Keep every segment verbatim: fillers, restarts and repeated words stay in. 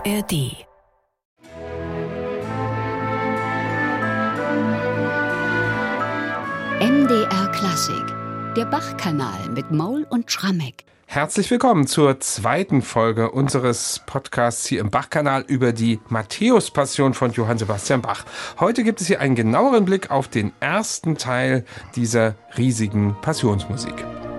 R D. M D R Klassik, der Bach-Kanal mit Maul und Schrammeck. Herzlich willkommen zur zweiten Folge unseres Podcasts hier im Bach-Kanal über die Matthäus-Passion von Johann Sebastian Bach. Heute gibt es hier einen genaueren Blick auf den ersten Teil dieser riesigen Passionsmusik.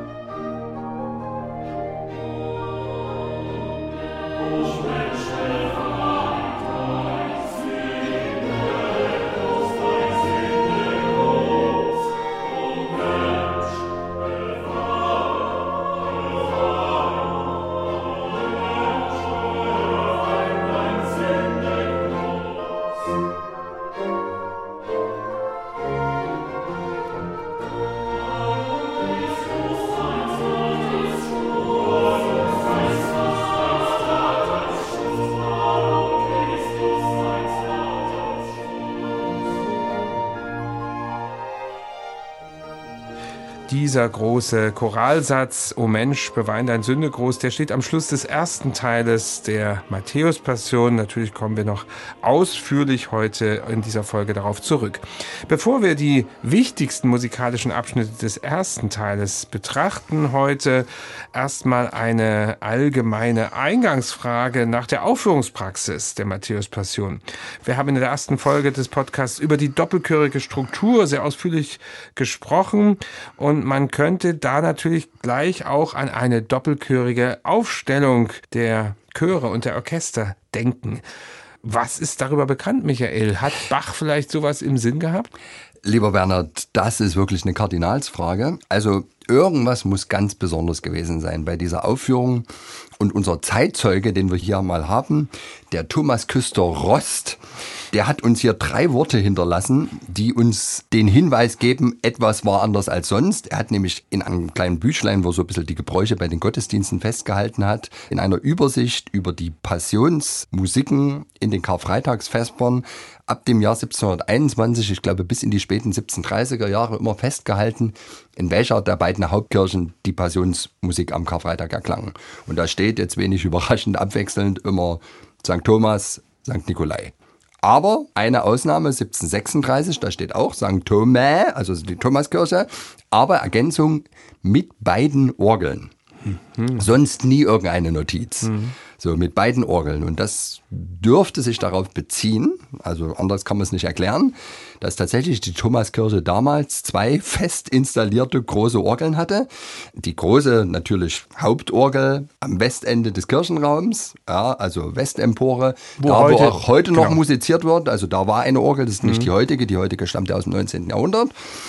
Dieser große Choralsatz, O Mensch, bewein dein Sünde groß, der steht am Schluss des ersten Teiles der Matthäus-Passion. Natürlich kommen wir noch ausführlich heute in dieser Folge darauf zurück. Bevor wir die wichtigsten musikalischen Abschnitte des ersten Teiles betrachten, heute erstmal eine allgemeine Eingangsfrage nach der Aufführungspraxis der Matthäus-Passion. Wir haben in der ersten Folge des Podcasts über die doppelchörige Struktur sehr ausführlich gesprochen und man könnte da natürlich gleich auch an eine doppelchörige Aufstellung der Chöre und der Orchester denken. Was ist darüber bekannt, Michael? Hat Bach vielleicht sowas im Sinn gehabt? Lieber Bernhard, das ist wirklich eine Kardinalsfrage. Also irgendwas muss ganz besonders gewesen sein bei dieser Aufführung. Und unser Zeitzeuge, den wir hier mal haben, der Thomas Küster Rost, der hat uns hier drei Worte hinterlassen, die uns den Hinweis geben, etwas war anders als sonst. Er hat nämlich in einem kleinen Büchlein, wo so ein bisschen die Gebräuche bei den Gottesdiensten festgehalten hat, in einer Übersicht über die Passionsmusiken in den Karfreitagsvespern ab dem Jahr siebzehnhunderteinundzwanzig, ich glaube bis in die späten siebzehnhundertdreißiger Jahre immer festgehalten, in welcher der beiden Hauptkirchen die Passionsmusik am Karfreitag erklang. Und da steht jetzt wenig überraschend abwechselnd immer Sankt Thomas, Sankt Nikolai. Aber eine Ausnahme, siebzehnhundertsechsunddreißig, da steht auch Sankt Thomas, also die Thomaskirche, aber Ergänzung mit beiden Orgeln. Mhm. Sonst nie irgendeine Notiz. Mhm. So, mit beiden Orgeln. Und das dürfte sich darauf beziehen, also anders kann man es nicht erklären, dass tatsächlich die Thomaskirche damals zwei fest installierte große Orgeln hatte. Die große natürlich Hauptorgel am Westende des Kirchenraums, ja, also Westempore, wo da heute, wo auch heute noch genau. musiziert wird. Also da war eine Orgel, das ist nicht mhm. die heutige, die heutige stammt ja aus dem neunzehnten Jahrhundert.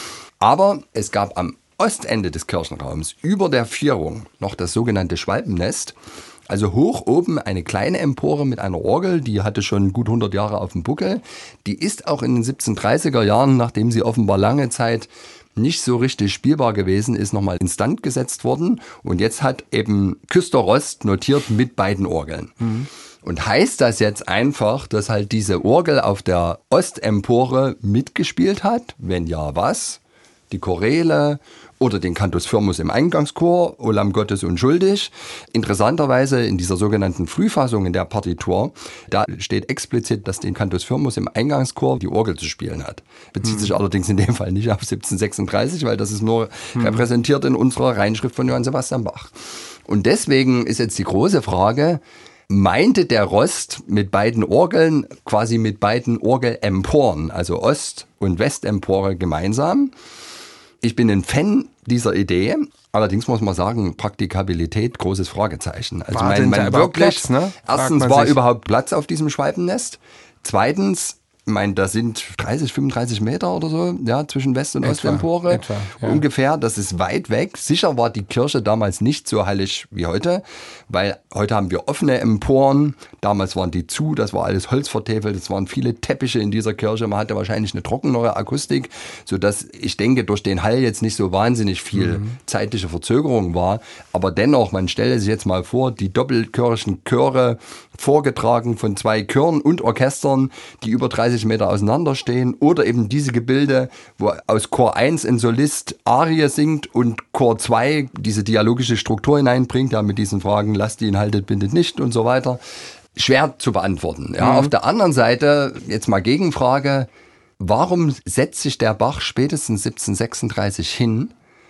Aber es gab am Ostende des Kirchenraums über der Vierung noch das sogenannte Schwalbennest. Also hoch oben eine kleine Empore mit einer Orgel, die hatte schon gut hundert Jahre auf dem Buckel. Die ist auch in den siebzehnhundertdreißiger Jahren, nachdem sie offenbar lange Zeit nicht so richtig spielbar gewesen ist, nochmal instand gesetzt worden. Und jetzt hat eben Küster Rost notiert mit beiden Orgeln. Mhm. Und heißt das jetzt einfach, dass halt diese Orgel auf der Ostempore mitgespielt hat? Wenn ja, was? Die Choräle oder den Cantus Firmus im Eingangschor, O Lamm Gottes unschuldig. Interessanterweise in dieser sogenannten Frühfassung in der Partitur, da steht explizit, dass den Cantus Firmus im Eingangschor die Orgel zu spielen hat. Bezieht hm. sich allerdings in dem Fall nicht auf siebzehnhundertsechsunddreißig, weil das ist nur hm. repräsentiert in unserer Reinschrift von Johann Sebastian Bach. Und deswegen ist jetzt die große Frage, meinte der Rost mit beiden Orgeln, quasi mit beiden Orgelemporen, also Ost- und Westempore gemeinsam? Ich bin ein Fan dieser Idee, allerdings muss man sagen, Praktikabilität, großes Fragezeichen. Also war mein, mein wirklich, Platz, ne? Erstens war sich. überhaupt Platz auf diesem Schwalbennest. Zweitens, ich meine, da sind dreißig, fünfunddreißig Meter oder so, ja, zwischen West- und etwa, Ostempore etwa, ja. ungefähr. Das ist weit weg. Sicher war die Kirche damals nicht so hallig wie heute, weil heute haben wir offene Emporen. Damals waren die zu, das war alles holzvertäfelt, es waren viele Teppiche in dieser Kirche. Man hatte wahrscheinlich eine trockenere Akustik, sodass ich denke, durch den Hall jetzt nicht so wahnsinnig viel mhm. zeitliche Verzögerung war. Aber dennoch, man stelle sich jetzt mal vor, die doppelchörigen Chöre vorgetragen von zwei Chören und Orchestern, die über dreißig Meter auseinanderstehen, oder eben diese Gebilde, wo aus Chor eins ein Solist Arie singt und Chor zwei diese dialogische Struktur hineinbringt, ja, mit diesen Fragen, lasst ihn, haltet, bindet nicht und so weiter. schwer zu beantworten. Ja, mhm. Auf der anderen Seite, jetzt mal Gegenfrage, warum setzt sich der Bach spätestens siebzehnhundertsechsunddreißig hin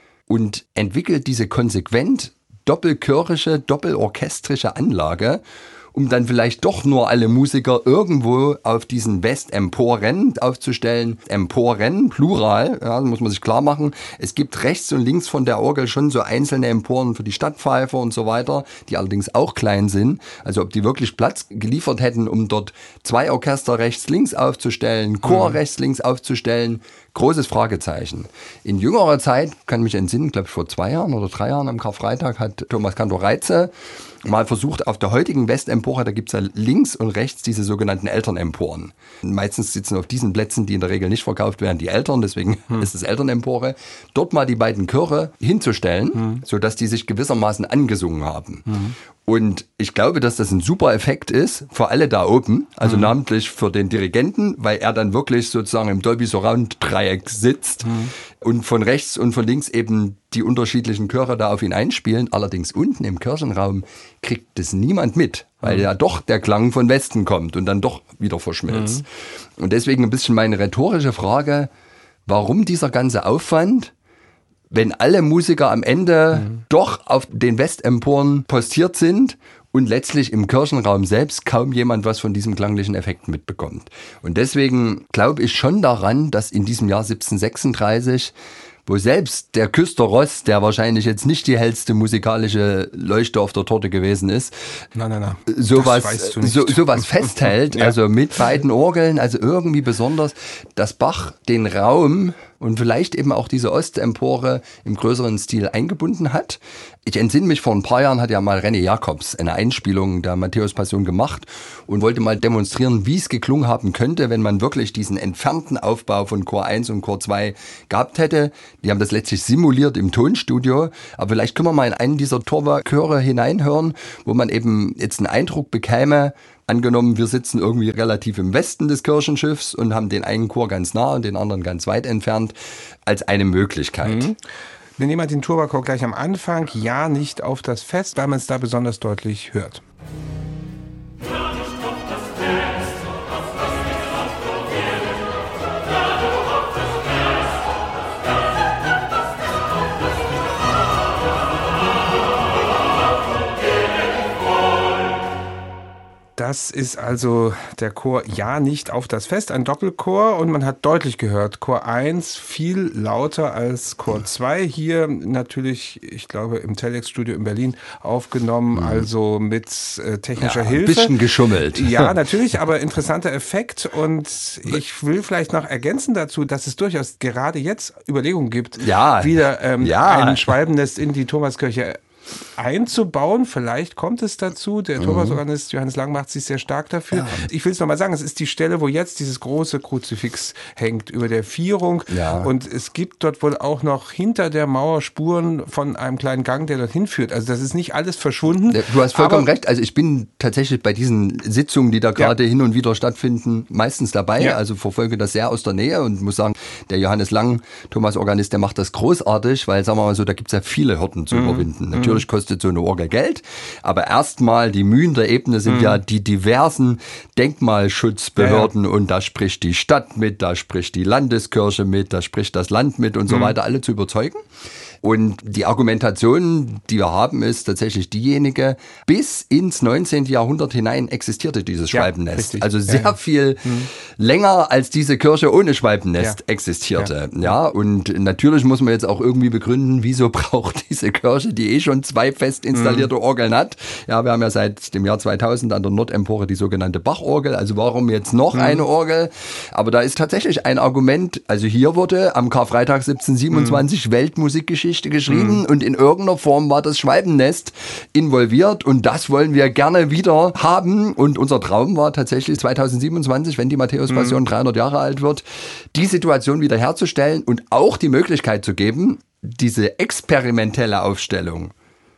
und entwickelt diese konsequent doppelchörische, doppelorchestrische Anlage, um dann vielleicht doch nur alle Musiker irgendwo auf diesen Westemporen aufzustellen. Emporen, Plural, ja, muss man sich klar machen. Es gibt rechts und links von der Orgel schon so einzelne Emporen für die Stadtpfeifer und so weiter, die allerdings auch klein sind. Also ob die wirklich Platz geliefert hätten, um dort zwei Orchester rechts, links aufzustellen, Chor mhm. rechts, links aufzustellen, großes Fragezeichen. In jüngerer Zeit, kann mich entsinnen, glaube ich vor zwei Jahren oder drei Jahren am Karfreitag hat Thomas Kantor-Reitze mal versucht, auf der heutigen Westempore, da gibt es ja links und rechts diese sogenannten Elternemporen. Meistens sitzen auf diesen Plätzen, die in der Regel nicht verkauft werden, die Eltern, deswegen hm. ist es Elternempore. Dort mal die beiden Chöre hinzustellen, hm. sodass die sich gewissermaßen angesungen haben. Hm. Und ich glaube, dass das ein super Effekt ist für alle da oben, also mhm. namentlich für den Dirigenten, weil er dann wirklich sozusagen im Dolby Surround Dreieck sitzt mhm. und von rechts und von links eben die unterschiedlichen Chöre da auf ihn einspielen. Allerdings unten im Kirchenraum kriegt das niemand mit, weil mhm. ja doch der Klang von Westen kommt und dann doch wieder verschmilzt. Mhm. Und deswegen ein bisschen meine rhetorische Frage, warum dieser ganze Aufwand, wenn alle Musiker am Ende mhm. doch auf den Westemporen postiert sind und letztlich im Kirchenraum selbst kaum jemand was von diesem klanglichen Effekt mitbekommt. Und deswegen glaube ich schon daran, dass in diesem Jahr siebzehnhundertsechsunddreißig, wo selbst der Küster Ross, der wahrscheinlich jetzt nicht die hellste musikalische Leuchte auf der Torte gewesen ist, nein, nein, nein. sowas, so, sowas festhält, ja. also mit beiden Orgeln, also irgendwie besonders, dass Bach den Raum und vielleicht eben auch diese Ostempore im größeren Stil eingebunden hat. Ich entsinne mich, vor ein paar Jahren hat ja mal René Jacobs eine Einspielung der Matthäus-Passion gemacht und wollte mal demonstrieren, wie es geklungen haben könnte, wenn man wirklich diesen entfernten Aufbau von Chor eins und Chor zwei gehabt hätte. Die haben das letztlich simuliert im Tonstudio, aber vielleicht können wir mal in einen dieser Torva-Chöre hineinhören, wo man eben jetzt einen Eindruck bekäme. Angenommen, wir sitzen irgendwie relativ im Westen des Kirchenschiffs und haben den einen Chor ganz nah und den anderen ganz weit entfernt, als eine Möglichkeit. Mhm. Wir nehmen den Torva-Chor gleich am Anfang, ja nicht auf das Fest, weil man es da besonders deutlich hört. Das ist also der Chor Ja nicht auf das Fest, ein Doppelchor, und man hat deutlich gehört, Chor eins viel lauter als Chor zwei, hier natürlich, ich glaube, im Telex-Studio in Berlin aufgenommen, also mit äh, technischer ja, Hilfe. Ein bisschen geschummelt. Ja, natürlich, aber interessanter Effekt, und ich will vielleicht noch ergänzen dazu, dass es durchaus gerade jetzt Überlegungen gibt, ja. wieder ähm, ja. ein Schwalbennest in die Thomaskirche einzubauen. Vielleicht kommt es dazu. Der mhm. Thomasorganist Johannes Lang macht sich sehr stark dafür. Ja. Ich will es nochmal sagen, es ist die Stelle, wo jetzt dieses große Kruzifix hängt über der Vierung. Ja. Und es gibt dort wohl auch noch hinter der Mauer Spuren von einem kleinen Gang, der dorthin führt. Also das ist nicht alles verschwunden. Du hast vollkommen aber recht. Also ich bin tatsächlich bei diesen Sitzungen, die da gerade ja. hin und wieder stattfinden, meistens dabei. Ja. Also verfolge das sehr aus der Nähe und muss sagen, der Johannes Lang, Thomasorganist, der macht das großartig, weil, sagen wir mal so, da gibt es ja viele Hürden zu mhm. überwinden. Natürlich kostet so eine Orgel Geld, aber erstmal die Mühen der Ebene sind mhm. ja die diversen Denkmalschutzbehörden, ja, ja. und da spricht die Stadt mit, da spricht die Landeskirche mit, da spricht das Land mit und mhm. so weiter, alle zu überzeugen. Und die Argumentation, die wir haben, ist tatsächlich diejenige, bis ins neunzehnten Jahrhundert hinein existierte dieses Schwalbennest. Ja, also sehr ja, ja. viel mhm. länger als diese Kirche ohne Schwalbennest ja. existierte. Ja. ja, und natürlich muss man jetzt auch irgendwie begründen, wieso braucht diese Kirche, die eh schon zwei fest installierte mhm. Orgeln hat. Ja, wir haben ja seit dem Jahr zweitausend an der Nordempore die sogenannte Bachorgel. Also warum jetzt noch mhm. eine Orgel? Aber da ist tatsächlich ein Argument, also hier wurde am Karfreitag siebzehnhundertsiebenundzwanzig mhm. Weltmusikgeschichte geschrieben mhm. und in irgendeiner Form war das Schwalbennest involviert, und das wollen wir gerne wieder haben, und unser Traum war tatsächlich zweitausendsiebenundzwanzig, wenn die Matthäus-Passion mhm. dreihundert Jahre alt wird, die Situation wieder herzustellen und auch die Möglichkeit zu geben, diese experimentelle Aufstellung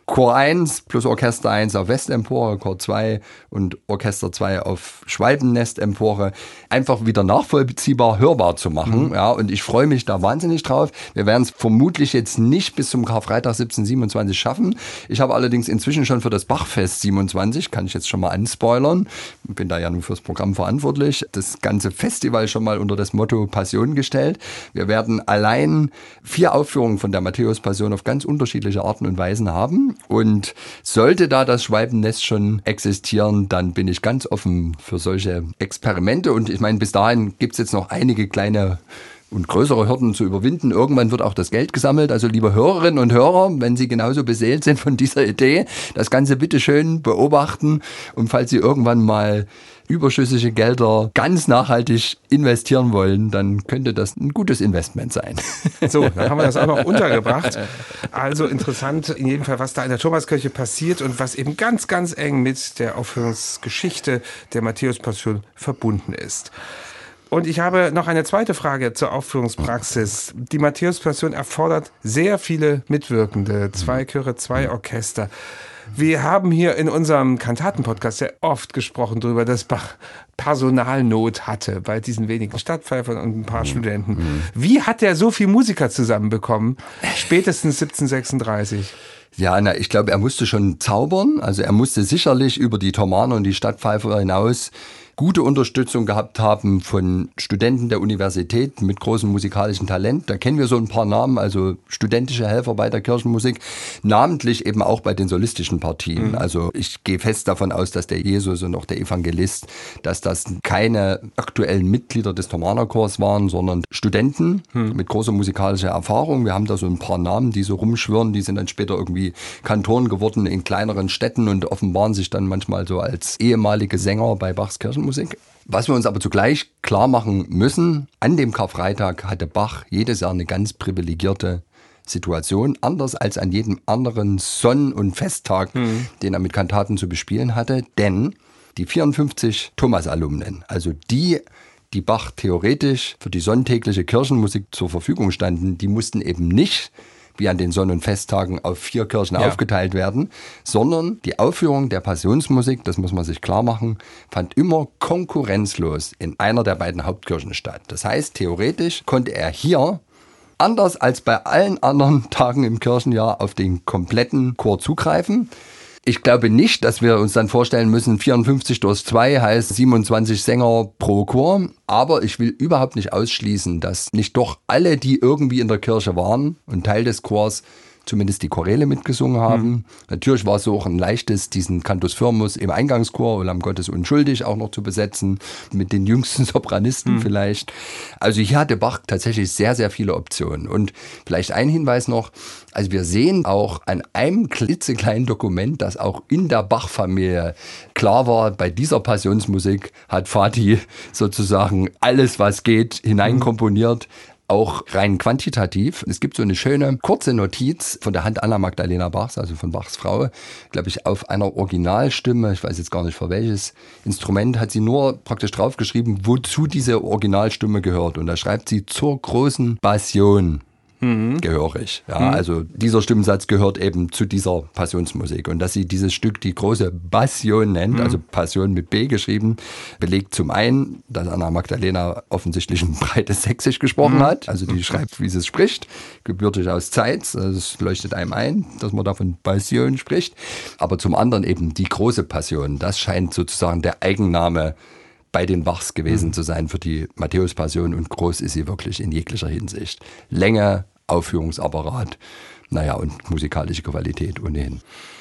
Chor eins plus Orchester eins auf Westempore, Chor zwei und Orchester zwei auf Schwalbennestempore einfach wieder nachvollziehbar hörbar zu machen. Mhm. Ja, und ich freue mich da wahnsinnig drauf. Wir werden es vermutlich jetzt nicht bis zum Karfreitag siebzehn siebenundzwanzig schaffen. Ich habe allerdings inzwischen schon für das Bachfest siebenundzwanzig, kann ich jetzt schon mal anspoilern, bin da ja nur fürs Programm verantwortlich, das ganze Festival schon mal unter das Motto Passion gestellt. Wir werden allein vier Aufführungen von der Matthäus-Passion auf ganz unterschiedliche Arten und Weisen haben. Und sollte da das Schwalbennest schon existieren, dann bin ich ganz offen für solche Experimente. Und ich meine, bis dahin gibt es jetzt noch einige kleine und größere Hürden zu überwinden. Irgendwann wird auch das Geld gesammelt. Also liebe Hörerinnen und Hörer, wenn Sie genauso beseelt sind von dieser Idee, das Ganze bitte schön beobachten. Und falls Sie irgendwann mal überschüssige Gelder ganz nachhaltig investieren wollen, dann könnte das ein gutes Investment sein. So, dann haben wir das auch noch untergebracht. Also interessant in jedem Fall, was da in der Thomaskirche passiert und was eben ganz, ganz eng mit der Aufführungsgeschichte der Matthäus-Passion verbunden ist. Und ich habe noch eine zweite Frage zur Aufführungspraxis. Die Matthäus-Passion erfordert sehr viele Mitwirkende, zwei Chöre, zwei Orchester. Wir haben hier in unserem Kantaten-Podcast sehr oft gesprochen darüber, dass Bach Personalnot hatte bei diesen wenigen Stadtpfeifern und ein paar Studenten. Wie hat er so viel Musiker zusammenbekommen? Spätestens siebzehnhundertsechsunddreißig. Ja, na, ich glaube, er musste schon zaubern. Also er musste sicherlich über die Thomaner und die Stadtpfeifer hinaus gute Unterstützung gehabt haben von Studenten der Universität mit großem musikalischen Talent. Da kennen wir so ein paar Namen, also studentische Helfer bei der Kirchenmusik, namentlich eben auch bei den solistischen Partien. Mhm. Also ich gehe fest davon aus, dass der Jesus und auch der Evangelist, dass das keine aktuellen Mitglieder des Thomanerchors waren, sondern Studenten mhm. mit großer musikalischer Erfahrung. Wir haben da so ein paar Namen, die so rumschwirren, die sind dann später irgendwie Kantoren geworden in kleineren Städten und offenbaren sich dann manchmal so als ehemalige Sänger bei Bachs Kirchenmusik. Was wir uns aber zugleich klar machen müssen, an dem Karfreitag hatte Bach jedes Jahr eine ganz privilegierte Situation, anders als an jedem anderen Sonn- und Festtag, mhm. den er mit Kantaten zu bespielen hatte, denn die vierundfünfzig Thomas-Alumnen, also die, die Bach theoretisch für die sonntägliche Kirchenmusik zur Verfügung standen, die mussten eben nicht wie an den Sonn- und Festtagen auf vier Kirchen ja. aufgeteilt werden, sondern die Aufführung der Passionsmusik, das muss man sich klar machen, fand immer konkurrenzlos in einer der beiden Hauptkirchen statt. Das heißt, theoretisch konnte er hier, anders als bei allen anderen Tagen im Kirchenjahr, auf den kompletten Chor zugreifen. Ich glaube nicht, dass wir uns dann vorstellen müssen, vierundfünfzig durch zwei heißt siebenundzwanzig Sänger pro Chor. Aber ich will überhaupt nicht ausschließen, dass nicht doch alle, die irgendwie in der Kirche waren und Teil des Chors, zumindest die Choräle mitgesungen haben. Mhm. Natürlich war es so auch ein leichtes, diesen Cantus Firmus im Eingangschor, O Lamm Gottes unschuldig, auch noch zu besetzen, mit den jüngsten Sopranisten mhm. vielleicht. Also hier hatte Bach tatsächlich sehr, sehr viele Optionen. Und vielleicht ein Hinweis noch, also wir sehen auch an einem klitzekleinen Dokument, dass auch in der Bach-Familie klar war, bei dieser Passionsmusik hat Vati sozusagen alles, was geht, hineinkomponiert. Auch rein quantitativ. Es gibt so eine schöne kurze Notiz von der Hand Anna Magdalena Bachs, also von Bachs Frau, glaube ich, auf einer Originalstimme, ich weiß jetzt gar nicht für welches Instrument, hat sie nur praktisch draufgeschrieben, wozu diese Originalstimme gehört. Und da schreibt sie zur großen Passion. Mhm. Gehörig. Ja, mhm. Also dieser Stimmensatz gehört eben zu dieser Passionsmusik. Und dass sie dieses Stück die große Passion nennt, mhm. also Passion mit B geschrieben, belegt zum einen, dass Anna Magdalena offensichtlich ein breites Sächsisch gesprochen mhm. hat. Also die schreibt, wie sie es spricht, gebürtig aus Zeitz. Also es leuchtet einem ein, dass man da von Passion spricht. Aber zum anderen eben die große Passion. Das scheint sozusagen der Eigenname bei den Bachs gewesen mhm. zu sein für die Matthäus-Passion, und groß ist sie wirklich in jeglicher Hinsicht. Länge, Aufführungsapparat, naja, und musikalische Qualität ohnehin.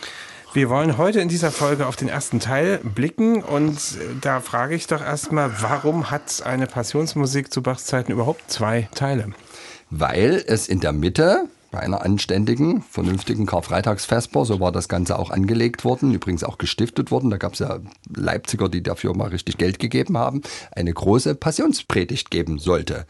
Wir wollen heute in dieser Folge auf den ersten Teil blicken, und da frage ich doch erstmal, warum hat eine Passionsmusik zu Bachs Zeiten überhaupt zwei Teile? Weil es in der Mitte bei einer anständigen, vernünftigen Karfreitagsvesper, so war das Ganze auch angelegt worden, übrigens auch gestiftet worden, da gab es ja Leipziger, die dafür mal richtig Geld gegeben haben, eine große Passionspredigt geben sollte.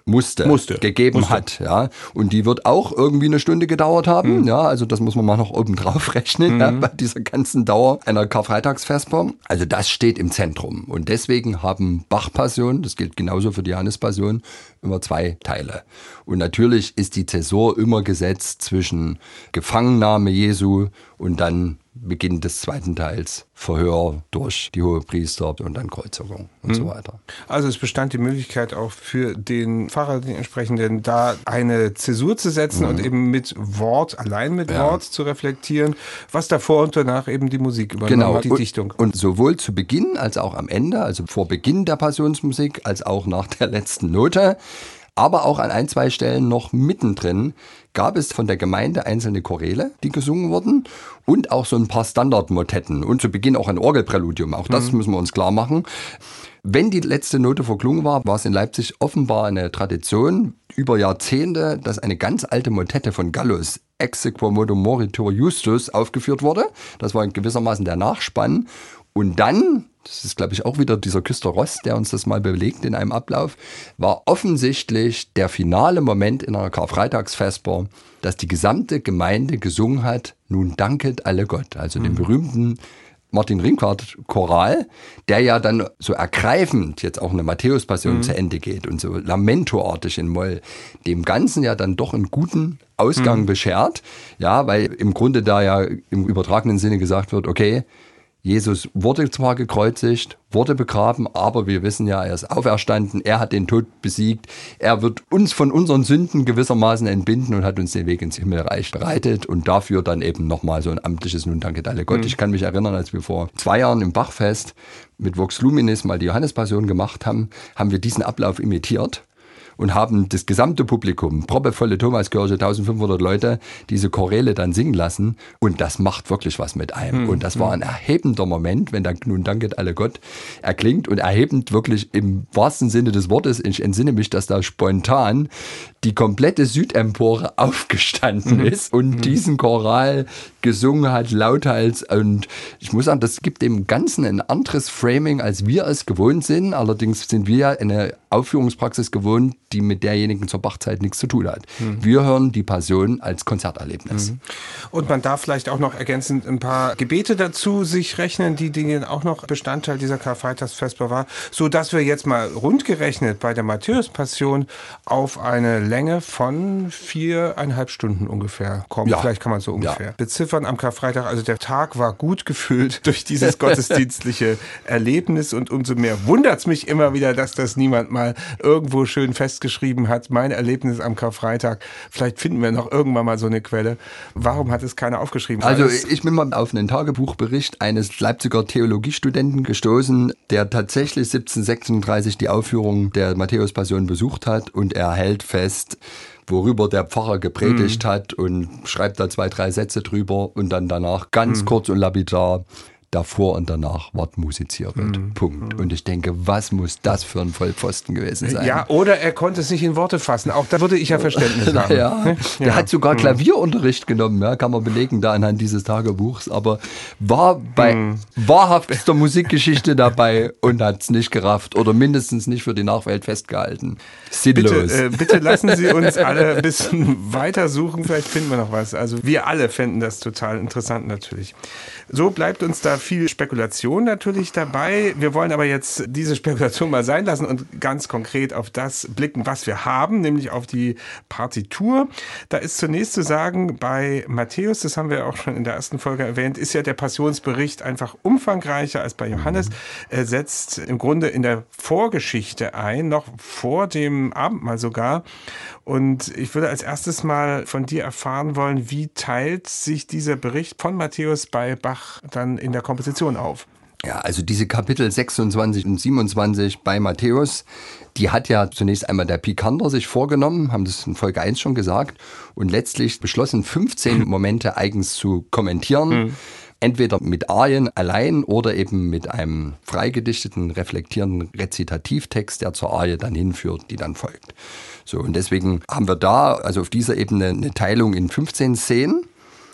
musste, musste. gegeben musste. hat. Ja. Und die wird auch irgendwie eine Stunde gedauert haben. Mhm. Ja, also das muss man mal noch oben drauf rechnen, mhm. ja, bei dieser ganzen Dauer einer Karfreitagsvesper. Also das steht im Zentrum. Und deswegen haben Bach-Passionen, das gilt genauso für die Johannes-Passion, immer zwei Teile. Und natürlich ist die Zäsur immer gesetzt zwischen Gefangennahme Jesu und dann Beginn des zweiten Teils, Verhör durch die Hohepriester und dann Kreuzigung und mhm. so weiter. Also es bestand die Möglichkeit auch für den Pfarrer, den entsprechenden, da eine Zäsur zu setzen mhm. und eben mit Wort, allein mit ja. Wort zu reflektieren, was davor und danach eben die Musik übernommen genau. hat, die und, Dichtung. Und sowohl zu Beginn als auch am Ende, also vor Beginn der Passionsmusik, als auch nach der letzten Note, aber auch an ein, zwei Stellen noch mittendrin gab es von der Gemeinde einzelne Choräle, die gesungen wurden und auch so ein paar Standardmotetten und zu Beginn auch ein Orgelpräludium. Auch das mhm. müssen wir uns klar machen. Wenn die letzte Note verklungen war, war es in Leipzig offenbar eine Tradition über Jahrzehnte, dass eine ganz alte Motette von Gallus, Exe quomodo moritur justus, aufgeführt wurde. Das war gewissermaßen der Nachspann. Und dann, das ist glaube ich auch wieder dieser Küster Ross, der uns das mal belegt in einem Ablauf, war offensichtlich der finale Moment in einer Karfreitagsvesper, dass die gesamte Gemeinde gesungen hat, nun danket alle Gott, also mhm. den berühmten Martin Rinckart-Choral, der ja dann so ergreifend jetzt auch eine Matthäus-Passion mhm. zu Ende geht und so lamentoartig in Moll, dem Ganzen ja dann doch einen guten Ausgang mhm. beschert, ja, weil im Grunde da ja im übertragenen Sinne gesagt wird, okay, Jesus wurde zwar gekreuzigt, wurde begraben, aber wir wissen ja, er ist auferstanden, er hat den Tod besiegt, er wird uns von unseren Sünden gewissermaßen entbinden und hat uns den Weg ins Himmelreich bereitet und dafür dann eben nochmal so ein amtliches Nun danket alle Gott. Mhm. Ich kann mich erinnern, als wir vor zwei Jahren im Bachfest mit Vox Luminis mal die Johannespassion gemacht haben, haben wir diesen Ablauf imitiert. Und haben das gesamte Publikum, proppevolle Thomaskirche, eintausendfünfhundert Leute, diese Choräle dann singen lassen. Und das macht wirklich was mit einem. Mhm. Und das war ein erhebender Moment, wenn dann Nun danket alle Gott erklingt. Und erhebend wirklich im wahrsten Sinne des Wortes. Ich entsinne mich, dass da spontan die komplette Südempore aufgestanden mhm. ist und mhm. diesen Choral gesungen hat, lauthals. Und ich muss sagen, das gibt dem Ganzen ein anderes Framing, als wir es gewohnt sind. Allerdings sind wir eine Aufführungspraxis gewohnt, die mit derjenigen zur Bachzeit nichts zu tun hat. Mhm. Wir hören die Passion als Konzerterlebnis. Mhm. Und man darf vielleicht auch noch ergänzend ein paar Gebete dazu sich rechnen, die denen auch noch Bestandteil dieser Karfreitagsvesper war, so dass wir jetzt mal rundgerechnet bei der Matthäus-Passion auf eine Länge von viereinhalb Stunden ungefähr kommen. Ja. Vielleicht kann man so ungefähr ja. beziffern am Karfreitag. Also der Tag war gut gefüllt durch dieses gottesdienstliche Erlebnis und umso mehr wundert es mich immer wieder, dass das niemand mal irgendwo schön festgeschrieben hat. Mein Erlebnis am Karfreitag. Vielleicht finden wir noch irgendwann mal so eine Quelle. Warum hat es keiner aufgeschrieben? Also ich bin mal auf einen Tagebuchbericht eines Leipziger Theologiestudenten gestoßen, der tatsächlich siebzehnhundertsechsunddreißig die Aufführung der Matthäus-Passion besucht hat und er hält fest, worüber der Pfarrer gepredigt mhm. hat und schreibt da zwei, drei Sätze drüber und dann danach ganz mhm. kurz und lapidar: Davor und danach Wort musiziert wird. Mhm. Punkt. Und ich denke, was muss das für ein Vollpfosten gewesen sein? Ja, oder er konnte es nicht in Worte fassen. Auch da würde ich ja Verständnis haben. Ja, der ja. hat sogar Klavierunterricht genommen, ja, kann man belegen da anhand dieses Tagebuchs. Aber war bei mhm. wahrhaftester Musikgeschichte dabei und hat es nicht gerafft oder mindestens nicht für die Nachwelt festgehalten. Sinnlos. Bitte, äh, bitte lassen Sie uns alle ein bisschen weiter suchen. Vielleicht finden wir noch was. Also wir alle fänden das total interessant natürlich. So bleibt uns da viel Spekulation natürlich dabei. Wir wollen aber jetzt diese Spekulation mal sein lassen und ganz konkret auf das blicken, was wir haben, nämlich auf die Partitur. Da ist zunächst zu sagen, bei Matthäus, das haben wir auch schon in der ersten Folge erwähnt, ist ja der Passionsbericht einfach umfangreicher als bei Johannes. Er setzt im Grunde in der Vorgeschichte ein, noch vor dem Abendmahl sogar. Und ich würde als erstes mal von dir erfahren wollen, wie teilt sich dieser Bericht von Matthäus bei Bach dann in der Komposition auf? Ja, also diese Kapitel sechsundzwanzig und siebenundzwanzig bei Matthäus, die hat ja zunächst einmal der Picander sich vorgenommen, haben das in Folge eins schon gesagt, und letztlich beschlossen, fünfzehn Momente eigens zu kommentieren. Mhm. Entweder mit Arien allein oder eben mit einem freigedichteten, reflektierenden Rezitativtext, der zur Arie dann hinführt, die dann folgt. So, und deswegen haben wir da, also auf dieser Ebene, eine Teilung in fünfzehn Szenen.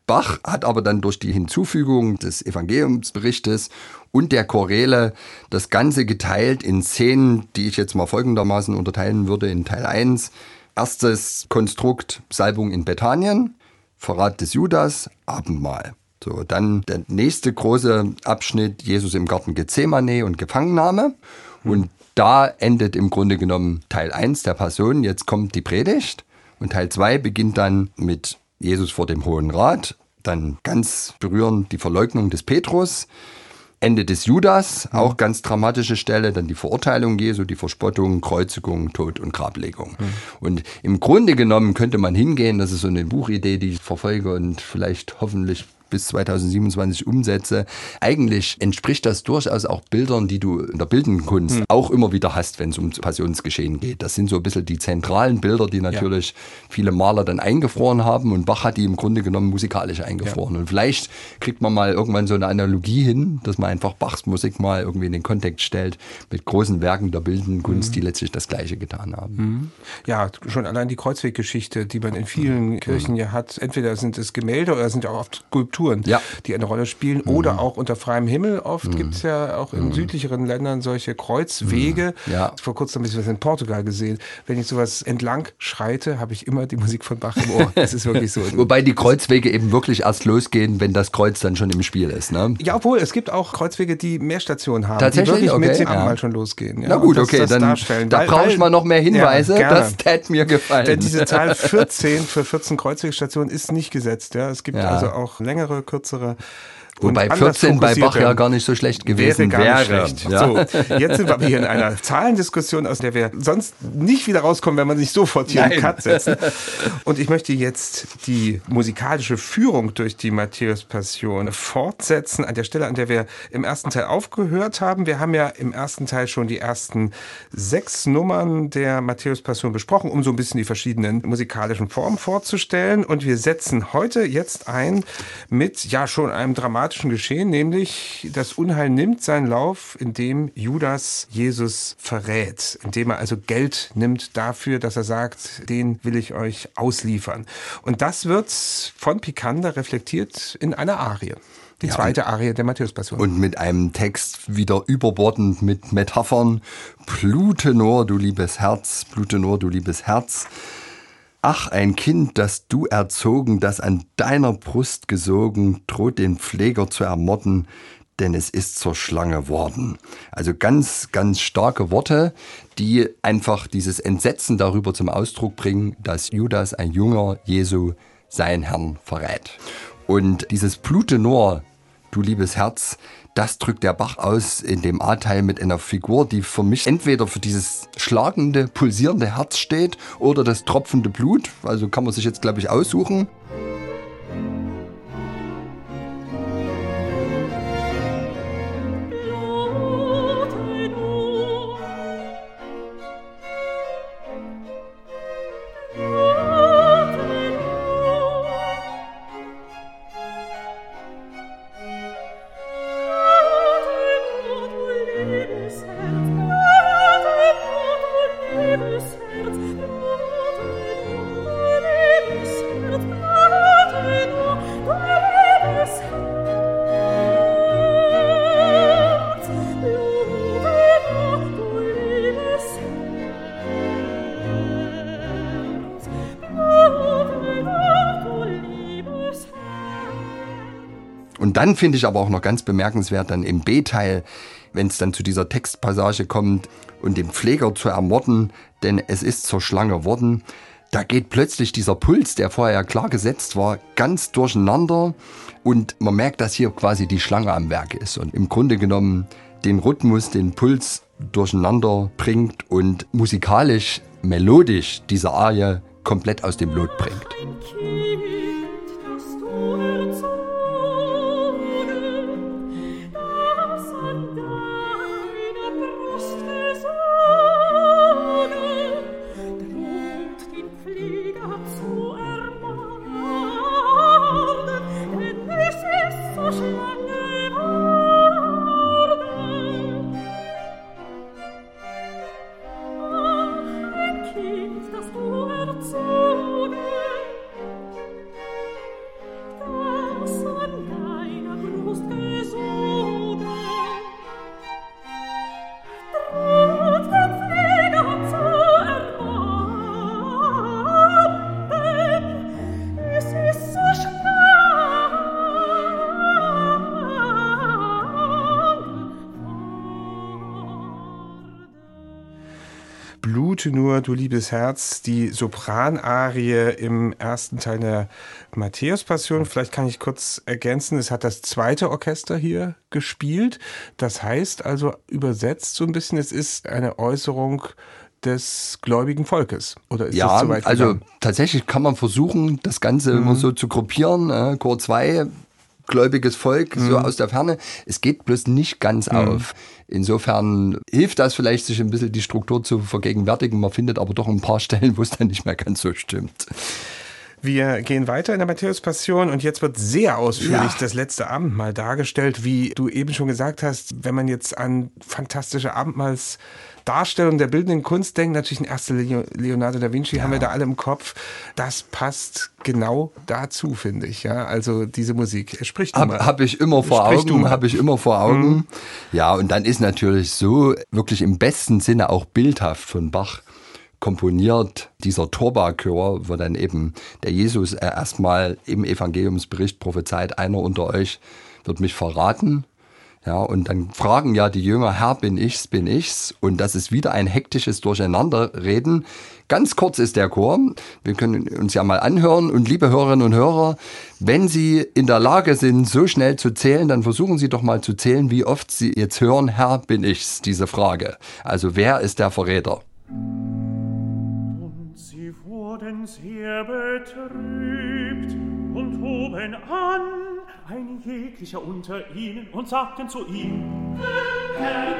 Bach hat aber dann durch die Hinzufügung des Evangeliumsberichtes und der Choräle das Ganze geteilt in Szenen, die ich jetzt mal folgendermaßen unterteilen würde in Teil eins. Erstes Konstrukt, Salbung in Bethanien, Verrat des Judas, Abendmahl. So, dann der nächste große Abschnitt, Jesus im Garten Gethsemane und Gefangennahme. Und da endet im Grunde genommen Teil eins der Passion. Jetzt kommt die Predigt. Und Teil zwei beginnt dann mit Jesus vor dem Hohen Rat. Dann ganz berührend die Verleugnung des Petrus. Ende des Judas, mhm. auch ganz dramatische Stelle, dann die Verurteilung Jesu, die Verspottung, Kreuzigung, Tod und Grablegung. Mhm. Und im Grunde genommen könnte man hingehen, das ist so eine Buchidee, die ich verfolge und vielleicht hoffentlich bis zweitausendsiebenundzwanzig umsetze. Eigentlich entspricht das durchaus auch Bildern, die du in der bildenden Kunst mhm. auch immer wieder hast, wenn es um Passionsgeschehen geht. Das sind so ein bisschen die zentralen Bilder, die natürlich ja. viele Maler dann eingefroren haben und Bach hat die im Grunde genommen musikalisch eingefroren. Ja. Und vielleicht kriegt man mal irgendwann so eine Analogie hin, dass man einfach Bachs Musik mal irgendwie in den Kontext stellt mit großen Werken der bildenden Kunst, mhm. die letztlich das Gleiche getan haben. Mhm. Ja, schon allein die Kreuzweggeschichte, die man in vielen mhm. Kirchen ja hat. Entweder sind es Gemälde oder sind auch oft Skulpturen. Ja. die eine Rolle spielen. Mhm. Oder auch unter freiem Himmel. Oft mhm. gibt es ja auch in mhm. südlicheren Ländern solche Kreuzwege. Mhm. Ja. Vor kurzem habe ich sowas in Portugal gesehen. Wenn ich sowas entlang schreite, habe ich immer die Musik von Bach im Ohr. Das ist wirklich so. Wobei die Kreuzwege eben wirklich erst losgehen, wenn das Kreuz dann schon im Spiel ist. Ne? Ja, obwohl, es gibt auch Kreuzwege, die mehr Stationen haben. Tatsächlich? Die wirklich okay. mit dem Abendmahl ja. schon losgehen. Ja. Na gut, das, okay, das dann da brauche ich mal noch mehr Hinweise. Ja, das hätte mir gefallen. Denn diese Zahl vierzehn für vierzehn Kreuzwegstationen ist nicht gesetzt. Ja. Es gibt ja. also auch längere, kürzere. Wobei vierzehn bei Bach ja gar nicht so schlecht gewesen wäre. Gar wäre. Nicht schlecht. Ja. So, jetzt sind wir aber hier in einer Zahlendiskussion, aus der wir sonst nicht wieder rauskommen, wenn man sich sofort hier einen Cut setzen. Und ich möchte jetzt die musikalische Führung durch die Matthäus-Passion fortsetzen, an der Stelle, an der wir im ersten Teil aufgehört haben. Wir haben ja im ersten Teil schon die ersten sechs Nummern der Matthäus-Passion besprochen, um so ein bisschen die verschiedenen musikalischen Formen vorzustellen. Und wir setzen heute jetzt ein mit, ja, schon einem dramatischen Geschehen, nämlich das Unheil nimmt seinen Lauf, indem Judas Jesus verrät, indem er also Geld nimmt dafür, dass er sagt, den will ich euch ausliefern. Und das wird von Picander reflektiert in einer Arie. Die ja, zweite Arie der Matthäus-Passion. Und mit einem Text wieder überbordend mit Metaphern. Blute nur, du liebes Herz, blute nur, du liebes Herz. Ach, ein Kind, das du erzogen, das an deiner Brust gesogen, droht den Pfleger zu ermorden, denn es ist zur Schlange worden. Also ganz, ganz starke Worte, die einfach dieses Entsetzen darüber zum Ausdruck bringen, dass Judas, ein Jünger Jesu, seinen Herrn verrät. Und dieses Blute nur, du liebes Herz, das drückt der Bach aus in dem A-Teil mit einer Figur, die für mich entweder für dieses schlagende, pulsierende Herz steht oder das tropfende Blut. Also kann man sich jetzt, glaube ich, aussuchen. Und dann finde ich aber auch noch ganz bemerkenswert dann im B-Teil, wenn es dann zu dieser Textpassage kommt und den Pfleger zu ermorden, denn es ist zur Schlange worden. Da geht plötzlich dieser Puls, der vorher klar gesetzt war, ganz durcheinander und man merkt, dass hier quasi die Schlange am Werk ist und im Grunde genommen den Rhythmus, den Puls durcheinander bringt und musikalisch, melodisch diese Arie komplett aus dem Lot bringt. Blute nur, du liebes Herz, die Sopranarie im ersten Teil der Matthäus-Passion. Vielleicht kann ich kurz ergänzen, es hat das zweite Orchester hier gespielt. Das heißt also übersetzt so ein bisschen, es ist eine Äußerung des gläubigen Volkes. Oder ist ja, das zu weit also gegangen? Tatsächlich kann man versuchen, das Ganze mhm. immer so zu gruppieren. Äh, Chor zwei, gläubiges Volk, mhm. so aus der Ferne. Es geht bloß nicht ganz mhm. auf. Insofern hilft das vielleicht, sich ein bisschen die Struktur zu vergegenwärtigen. Man findet aber doch ein paar Stellen, wo es dann nicht mehr ganz so stimmt. Wir gehen weiter in der Matthäus-Passion und jetzt wird sehr ausführlich ja. das letzte Abendmahl dargestellt, wie du eben schon gesagt hast, wenn man jetzt an fantastische Abendmahlsdarstellung der bildenden Kunst denkt, natürlich in erster Linie Leonardo da Vinci, ja. haben wir da alle im Kopf. Das passt genau dazu, finde ich. Ja, also diese Musik. Sprich du mal. Habe ich immer vor Sprich Augen, habe ich immer vor Augen. Mhm. Ja, und dann ist natürlich so wirklich im besten Sinne auch bildhaft von Bach komponiert, dieser Torba-Chor, wo dann eben der Jesus erstmal im Evangeliumsbericht prophezeit, einer unter euch wird mich verraten. Ja, und dann fragen ja die Jünger, Herr, bin ich's, bin ich's? Und das ist wieder ein hektisches Durcheinanderreden. Ganz kurz ist der Chor. Wir können uns ja mal anhören. Und liebe Hörerinnen und Hörer, wenn Sie in der Lage sind, so schnell zu zählen, dann versuchen Sie doch mal zu zählen, wie oft Sie jetzt hören, Herr, bin ich's? Diese Frage. Also wer ist der Verräter? Sie wurden sehr betrübt und hoben an, ein jeglicher unter ihnen, und sagten zu ihm: Herr,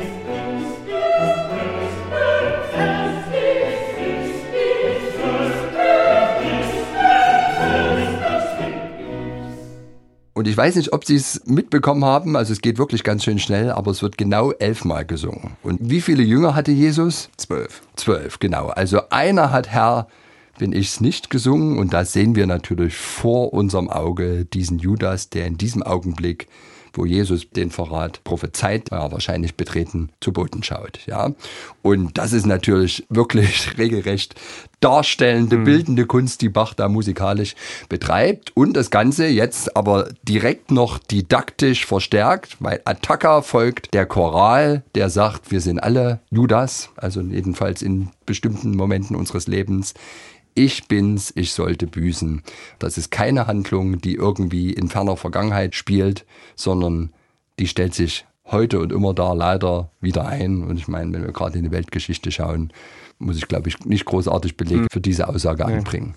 Und ich weiß nicht, ob Sie es mitbekommen haben, also es geht wirklich ganz schön schnell, aber es wird genau elfmal gesungen. Und wie viele Jünger hatte Jesus? Zwölf. Zwölf, genau. Also einer hat Herr, bin ich's nicht gesungen, und da sehen wir natürlich vor unserem Auge diesen Judas, der in diesem Augenblick, wo Jesus den Verrat prophezeit, ja, wahrscheinlich betreten zu Boden schaut. Ja? Und das ist natürlich wirklich regelrecht darstellende, bildende Kunst, die Bach da musikalisch betreibt. Und das Ganze jetzt aber direkt noch didaktisch verstärkt, weil Attacca folgt der Choral, der sagt, wir sind alle Judas, also jedenfalls in bestimmten Momenten unseres Lebens. Ich bin's, ich sollte büßen. Das ist keine Handlung, die irgendwie in ferner Vergangenheit spielt, sondern die stellt sich heute und immer da leider wieder ein. Und ich meine, wenn wir gerade in die Weltgeschichte schauen, muss ich, glaube ich, nicht großartig Beleg für diese Aussage ja. anbringen.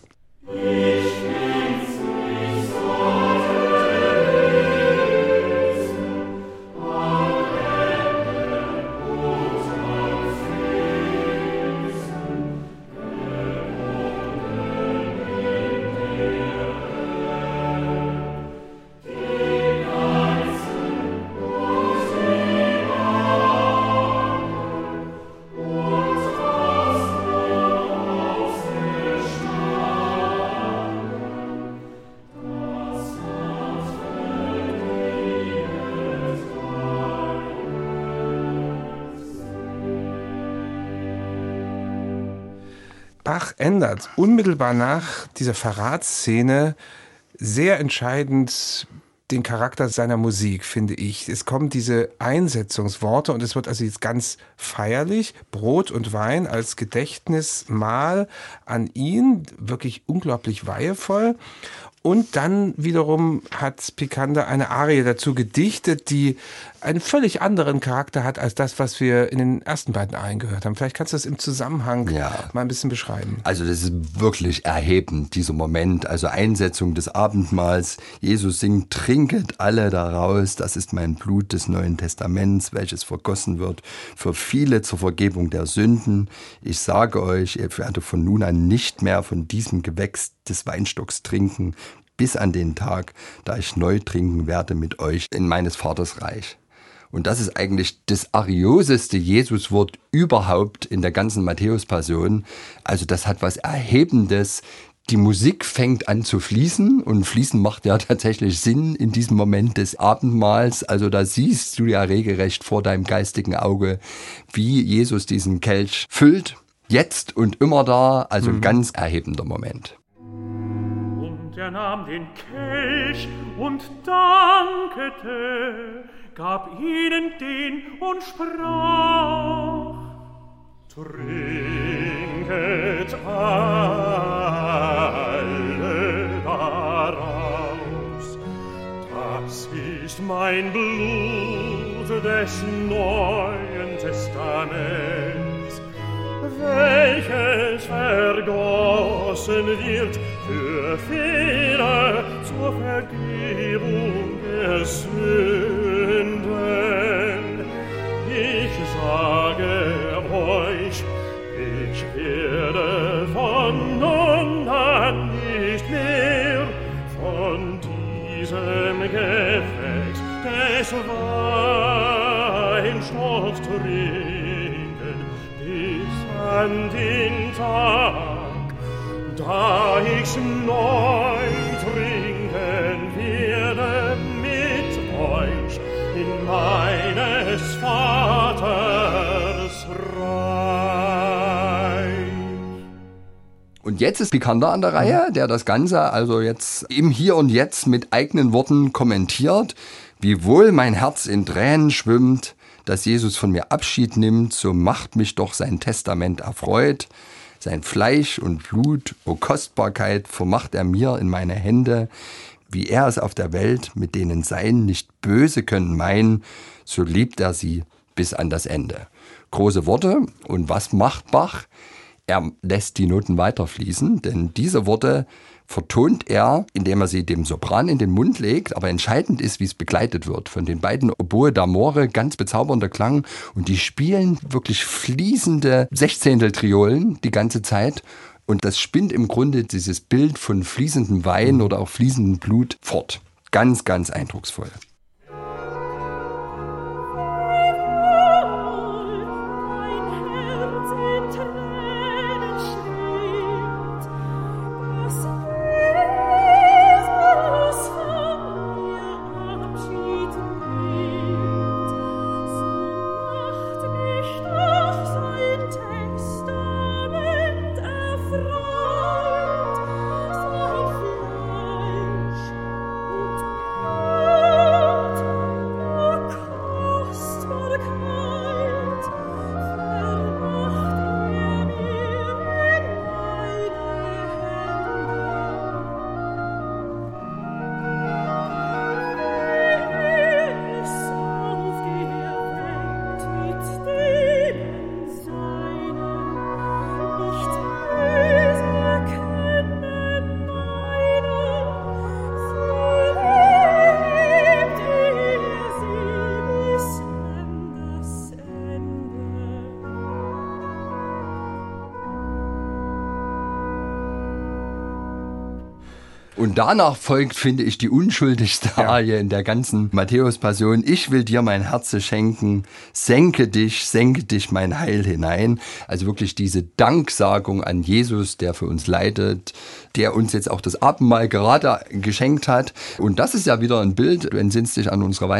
Bach ändert unmittelbar nach dieser Verratsszene sehr entscheidend den Charakter seiner Musik, finde ich. Es kommen diese Einsetzungsworte und es wird also jetzt ganz feierlich, Brot und Wein als Gedächtnismahl an ihn, wirklich unglaublich weihevoll. Und dann wiederum hat Picander eine Arie dazu gedichtet, die einen völlig anderen Charakter hat als das, was wir in den ersten beiden Arien gehört haben. Vielleicht kannst du das im Zusammenhang ja. mal ein bisschen beschreiben. Also das ist wirklich erhebend, dieser Moment. Also Einsetzung des Abendmahls. Jesus singt, trinket alle daraus. Das ist mein Blut des Neuen Testaments, welches vergossen wird für viele zur Vergebung der Sünden. Ich sage euch, ihr werdet von nun an nicht mehr von diesem Gewächs des Weinstocks trinken, bis an den Tag, da ich neu trinken werde mit euch in meines Vaters Reich. Und das ist eigentlich das arioseste Jesuswort überhaupt in der ganzen Matthäus-Passion. Also das hat was Erhebendes. Die Musik fängt an zu fließen und fließen macht ja tatsächlich Sinn in diesem Moment des Abendmahls. Also da siehst du ja regelrecht vor deinem geistigen Auge, wie Jesus diesen Kelch füllt. Jetzt und immer da, also ein mhm. ganz erhebender Moment. Und er nahm den Kelch und dankete, gab ihnen den und sprach: Trinket alle daraus, das ist mein Blut des Neuen Testaments, welches vergossen wird für viele zur Vergebung der Sünden. Ich sage euch, ich werde von nun an nicht mehr von diesem Gefäß des Weinstoffs trinken, bis an den Tag, da ich's neu trinken werde mit euch in meines Vaters Reich. Und jetzt ist Picander an der Reihe, der das Ganze also jetzt im Hier und Jetzt mit eigenen Worten kommentiert. Wie wohl mein Herz in Tränen schwimmt, dass Jesus von mir Abschied nimmt, so macht mich doch sein Testament erfreut. Sein Fleisch und Blut, o Kostbarkeit, vermacht er mir in meine Hände. Wie er es auf der Welt mit denen sein nicht böse können meinen, so liebt er sie bis an das Ende. Große Worte. Und was macht Bach? Er lässt die Noten weiterfließen, denn diese Worte vertont er, indem er sie dem Sopran in den Mund legt, aber entscheidend ist, wie es begleitet wird. Von den beiden Oboe d'Amore, ganz bezaubernder Klang, und die spielen wirklich fließende Sechzehnteltriolen die ganze Zeit. Und das spinnt im Grunde dieses Bild von fließendem Wein oder auch fließendem Blut fort. Ganz, ganz eindrucksvoll. Und danach folgt, finde ich, die unschuldigste Ja. Arie in der ganzen Matthäus-Passion. Ich will dir mein Herz schenken, senke dich, senke dich mein Heil hinein. Also wirklich diese Danksagung an Jesus, der für uns leidet, der uns jetzt auch das Abendmahl gerade geschenkt hat. Und das ist ja wieder ein Bild, du entsinnst dich an unsere